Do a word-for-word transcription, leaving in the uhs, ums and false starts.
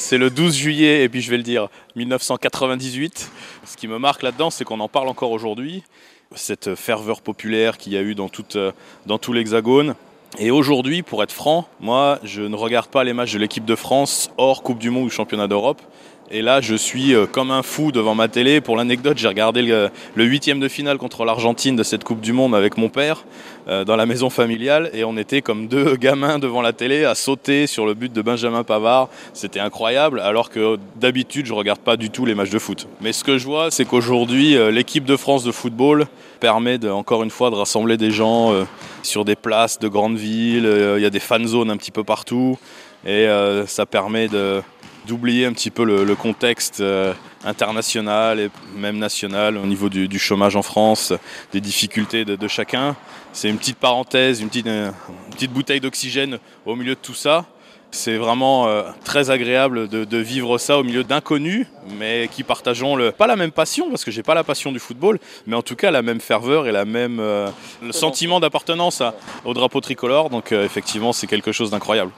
c'est le douze juillet, et puis je vais le dire, mille neuf cent quatre-vingt-dix-huit. Ce qui me marque là-dedans, c'est qu'on en parle encore aujourd'hui. Cette ferveur populaire qu'il y a eu dans, toute, dans tout l'Hexagone. Et aujourd'hui, pour être franc, moi, je ne regarde pas les matchs de l'équipe de France hors Coupe du Monde ou Championnat d'Europe. Et là, je suis comme un fou devant ma télé. Pour l'anecdote, j'ai regardé le, le huitième de finale contre l'Argentine de cette Coupe du Monde avec mon père euh, dans la maison familiale. Et on était comme deux gamins devant la télé à sauter sur le but de Benjamin Pavard. C'était incroyable, alors que d'habitude, je ne regarde pas du tout les matchs de foot. Mais ce que je vois, c'est qu'aujourd'hui, euh, l'équipe de France de football permet de, encore une fois de rassembler des gens euh, sur des places de grandes villes. Euh, il y a des fan zones un petit peu partout. Et euh, ça permet de... d'oublier un petit peu le, le contexte euh, international et même national au niveau du, du chômage en France, des difficultés de, de chacun. C'est une petite parenthèse, une petite, une petite bouteille d'oxygène au milieu de tout ça. C'est vraiment euh, très agréable de, de vivre ça au milieu d'inconnus, mais qui partageons le, pas la même passion, parce que j'ai pas la passion du football, mais en tout cas la même ferveur et la même, euh, le sentiment d'appartenance à, au drapeau tricolore. Donc euh, effectivement, c'est quelque chose d'incroyable.